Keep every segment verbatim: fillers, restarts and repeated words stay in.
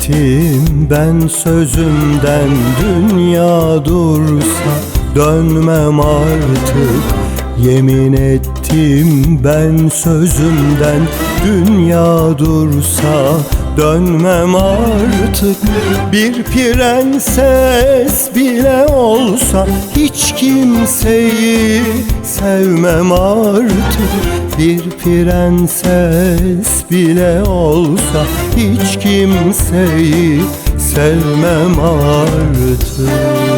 ettim ben sözümden, dünya dursa dönmem artık. Yemin ettim ben sözümden, dünya dursa dönmem artık. Bir prenses bile olsa hiç kimseyi sevmem artık. Bir prenses bile olsa hiç kimseyi sevmem artık.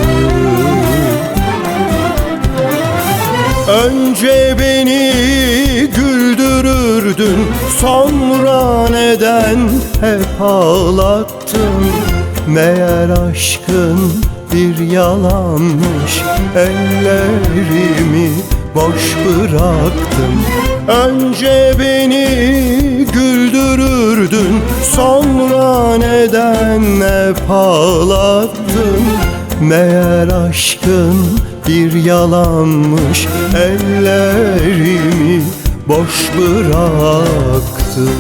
Önce beni güldürürdün, sonra neden hep ağlattın? Meğer aşkın bir yalanmış, ellerimi boş bıraktım. Önce beni güldürürdün, sonra neden hep ağlattın? Meğer aşkın bir yalanmış, ellerimi boş bıraktım.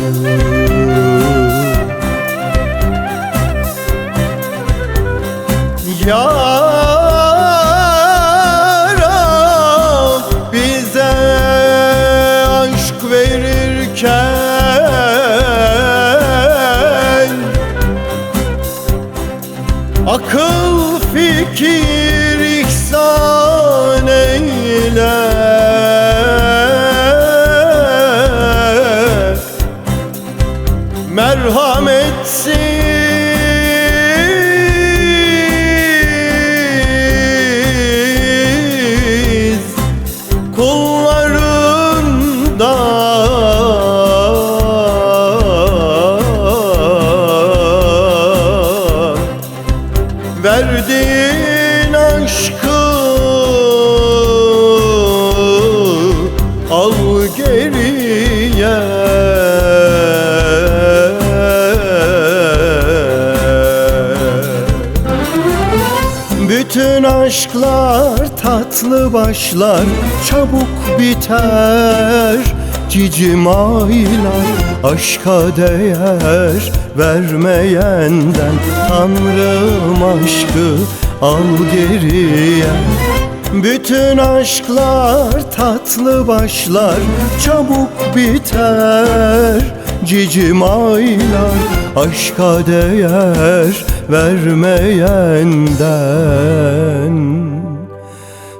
Yaram bize aşk verirken akıl fikir ihsan eyle. Merhametsiz kullarından verdiğin aşkı al geriye. Bütün aşklar tatlı başlar, çabuk biter. Cicim aylar aşka değer vermeyenden, Tanrım aşkı al geriye. Bütün aşklar tatlı başlar, çabuk biter. Cicim aylar aşka değer vermeyenden,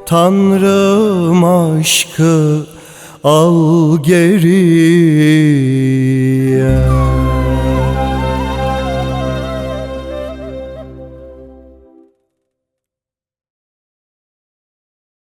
Tanrım aşkı al geriye.